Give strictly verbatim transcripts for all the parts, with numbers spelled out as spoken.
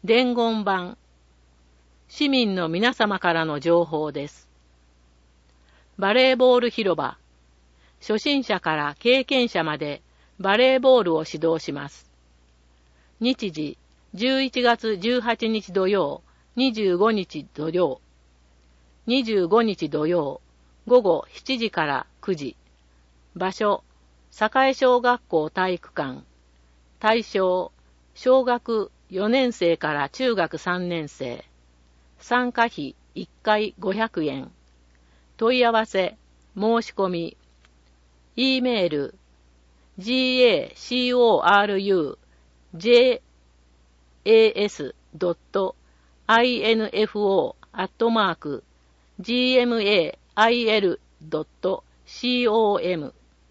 伝言板、市民の皆様からの情報です。バレーボール広場、初心者から経験者までバレーボールを指導します。日時、じゅういちがつじゅうはちにち土曜、にじゅうごにち土曜、にじゅうごにち土曜、午後しちじからくじ。場所、栄小学校体育館。対象、小学よねんせいから中学さんねんせい。参加費いっかいごひゃくえん。問い合わせ、申し込み。E メール、ジェイコージェイエスドットインフォ アットマーク ジーエムエーアイエルドットコム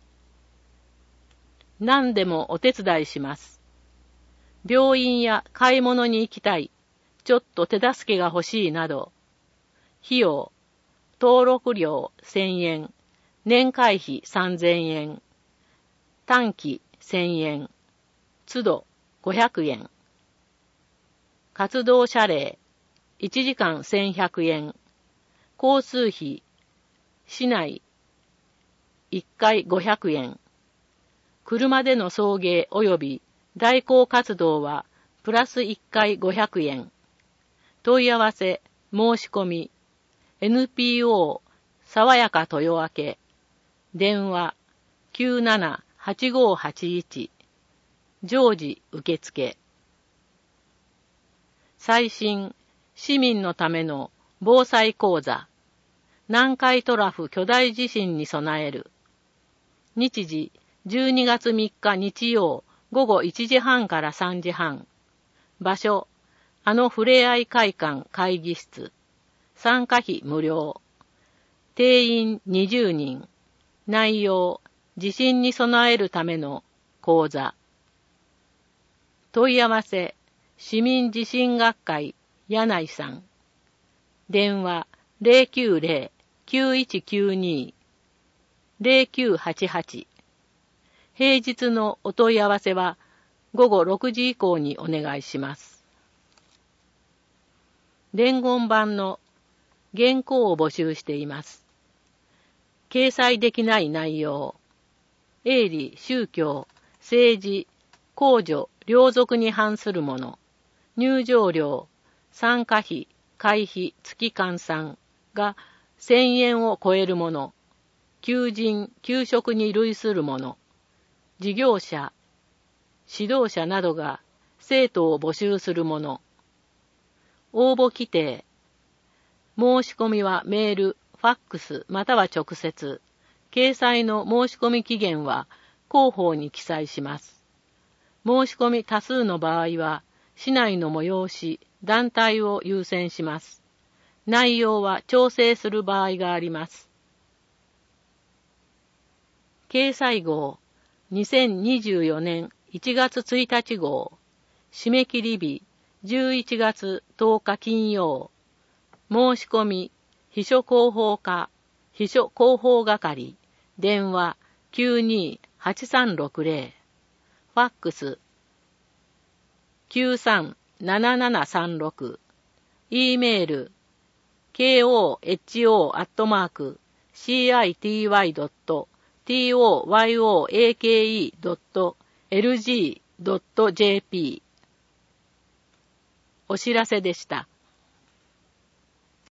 何でもお手伝いします。病院や買い物に行きたい、ちょっと手助けが欲しいなど。費用、登録料せんえん、年会費さんぜんえん、短期せんえん、都度ごひゃくえん。活動謝礼、いちじかんせんひゃくえん。交通費、市内いっかいごひゃくえん。車での送迎及び代行活動はプラスいっかいごひゃくえん。問い合わせ、申し込み、エヌピーオー 爽やか豊明、電話 きゅうななはちごはちいち、常時受付。最新、市民のための防災講座、南海トラフ巨大地震に備える。日時、じゅうにがつみっか日曜、午後いちじはんからさんじはん。場所、あのふれあい会館会議室。参加費無料。定員にじゅうにん。内容、地震に備えるための講座。問い合わせ、市民地震学会柳井さん。電話 ゼロきゅうゼロ きゅういちきゅうに ゼロきゅうはちはち。平日のお問い合わせは午後ろくじ以降にお願いします。伝言板の原稿を募集しています。掲載できない内容、営利、宗教、政治、公序、良俗に反するもの、入場料、参加費、会費、月換算がせんえんを超えるもの、求人、求職に類するもの、事業者、指導者などが生徒を募集するもの、応募規定、申し込みはメール、ファックスまたは直接、掲載の申し込み期限は広報に記載します。申し込み多数の場合は、市内の催し、団体を優先します。内容は調整する場合があります。掲載号、にせんにじゅうよねんいちがつついたち号、締め切り日、じゅういちがつとおか金曜。申し込み、秘書広報課、秘書広報係、電話 きゅうにはちさんろくゼロ、ファックスきゅうさんななななさんろく、E メール ケーオーエイチオー アットマーク シーアイティーワイ ドット トヨアケドット エルジー ドット ジェーピー。 お知らせでした。